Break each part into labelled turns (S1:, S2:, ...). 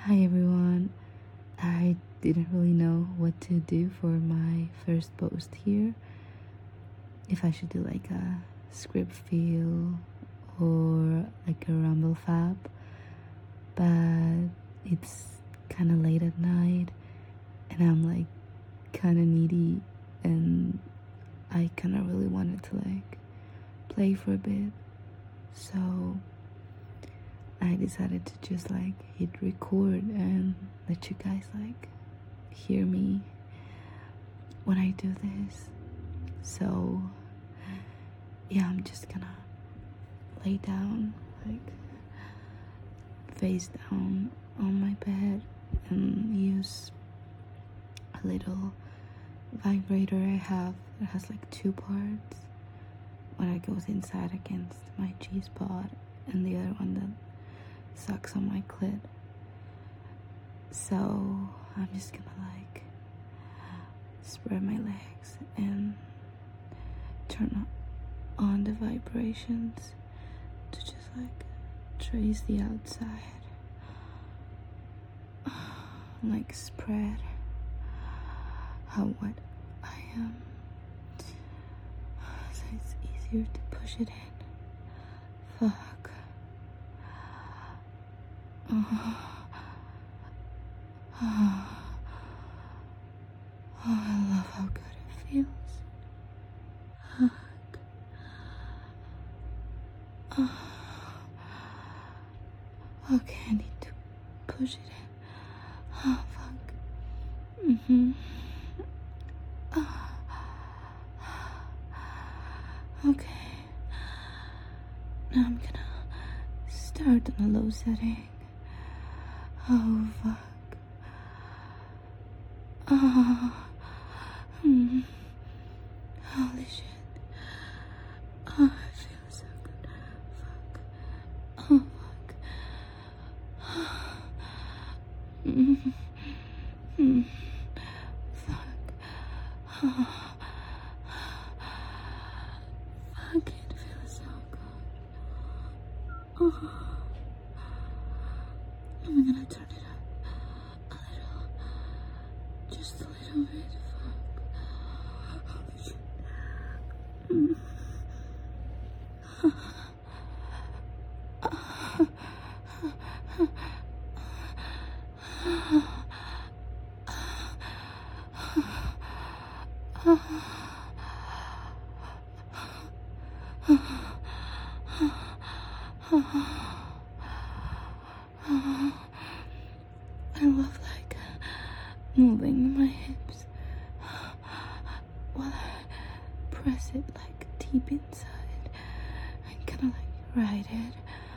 S1: Hi everyone. I didn't really know what to do for my first post here. If I should do like a script feel or like a rumble fab, but it's kind of late at night and I'm like kind of needy and I kind of really wanted to like play for a bit. So I decided to just like hit record and let you guys like hear me when I do this. So yeah, I'm just gonna lay down, like face down on my bed and use a little vibrator I have that has like two parts. One that goes inside against my G-spot and the other one that sucks on my clit. So I'm just gonna like spread my legs and turn on the vibrations to just like trace the outside, like spread how wet I am, so it's easier to push it in. Fuck. Oh, I love how good it feels. Fuck. Okay, I need to push it in. Oh, fuck. Okay. Now I'm gonna start on a low setting. Oh, fuck. Holy shit. Oh, it feels so good. Fuck. Oh, fuck. Fuck. Fuck, it feels so good. I'm gonna turn it up a little. Just a little bit. Fuck. Holy shit. I love like moving my hips while I press it like deep inside and kind of like ride it.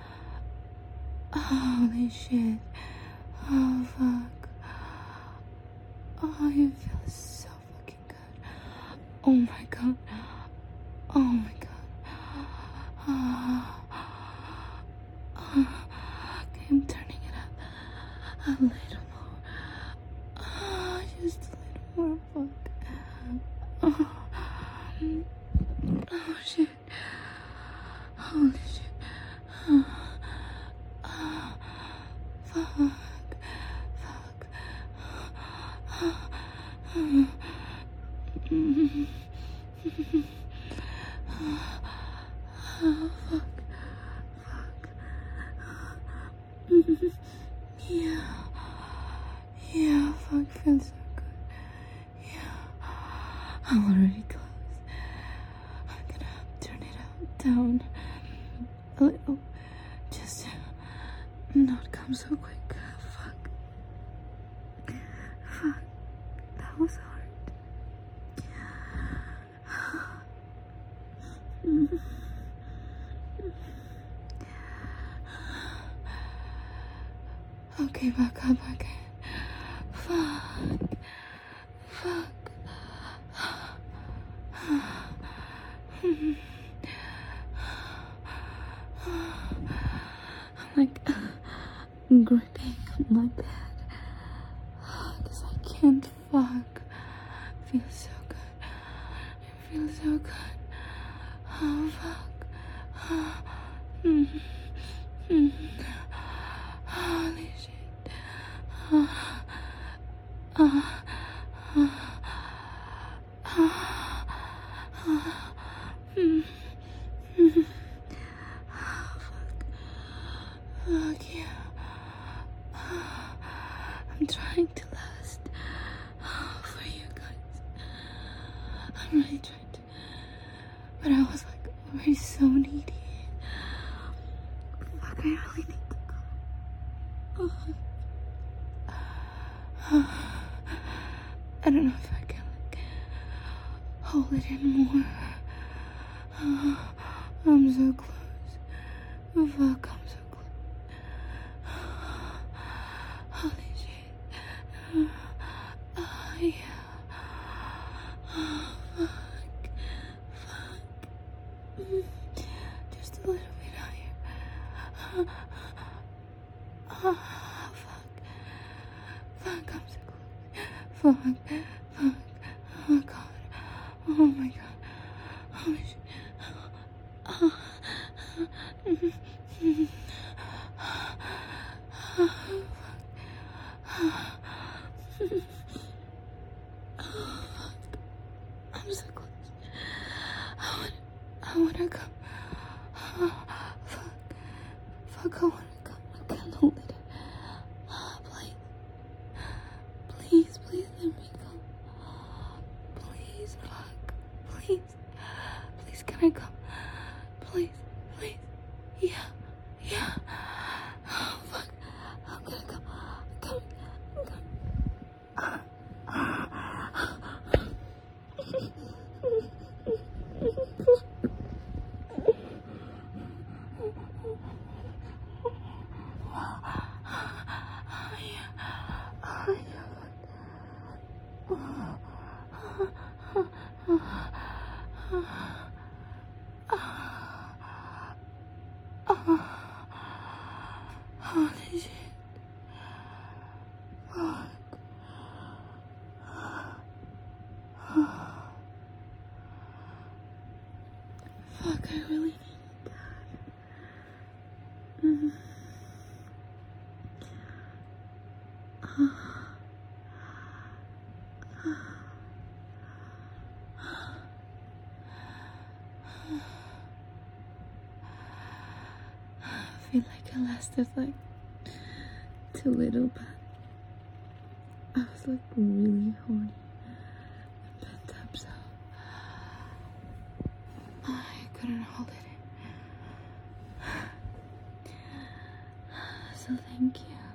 S1: Holy shit. Oh fuck. Oh, it feels so fucking good. Oh my god. Oh my god. Okay, I'm turning it up a little more. Just a little more. Fuck. Oh shit. Holy shit. Fuck. Yeah, fuck, feels so good. Yeah, I'm already close. I'm gonna turn it down a little, just to not come so quick. Fuck, that was hard. Okay, back up again. Fuck. I'm like gripping my bed because I can't fuck. It feels so good. It feels so good. Oh fuck. Holy shit. Fuck yeah. I'm trying to last for you guys. I'm really trying to. But I was like already so needy. Fuck, I really need to go. I don't know if I can like hold it in more. I'm so close. Fuck, I'm so close. Holy shit. Yeah. Fuck. Just a little bit higher. Fuck. Fuck, I'm so close. Fuck. Oh god. Oh my god. Holy shit. I'm so close. I wanna come. Fuck, I wanna come. I can't hold it. Please let me go. Please, fuck. Please, can I come? Please. Yeah. Oh, fuck. I'm gonna come. I'm Holy shit. Fuck, I really need that. I feel like I lasted like too little, but I was like really horny and pent up, so I couldn't hold it in. So thank you.